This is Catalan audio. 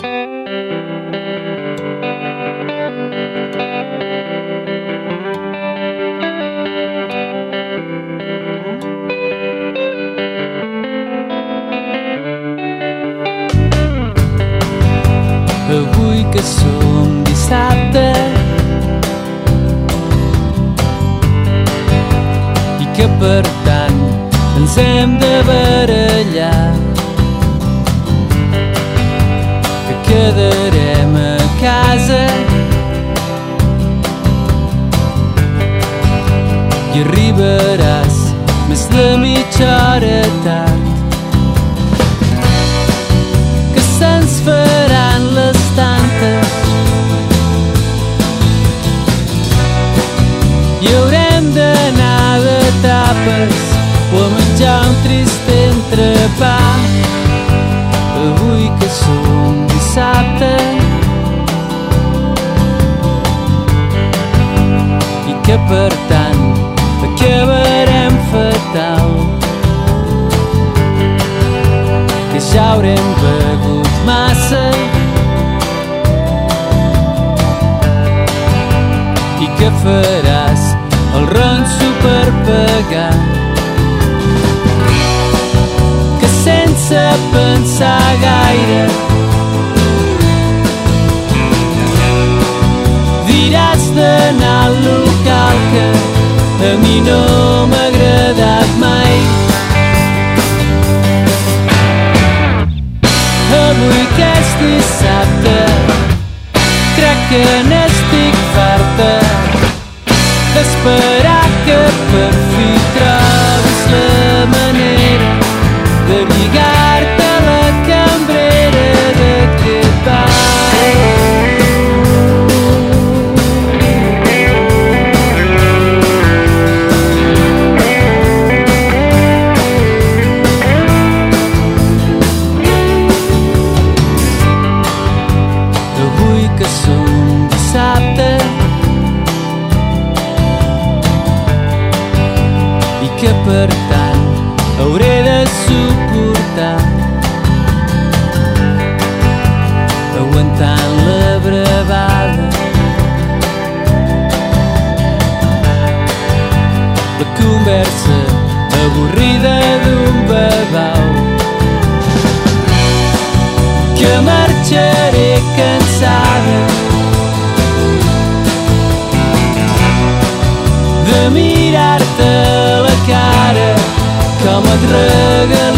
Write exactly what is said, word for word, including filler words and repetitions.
Avui que som dissabte i que per tant ens hem de barallar, que quedarem a casa i arribaràs més de mitja hora tard, que se'ns faran les tantes i haurem d'anar de tapes o a menjar un trist entrepà. Avui que som dissabte i que per tant acabarem fatal, que ja haurem begut massa i que faràs el ronso per pagar, que sense pensar gaire diràs d'anar al local que a mi no m'ha agradat mai. Avui que és dissabte crec que n'estic farta d'esperar que per fi trobis la manera de lligar-te a la cambrera d'aquest bar. Avui que som dissabte i que per tant hauré de suportar aguantant la bravada, la conversa avorrida d'un babau, que marxaré cansada de mirar-te a la cara com et regalé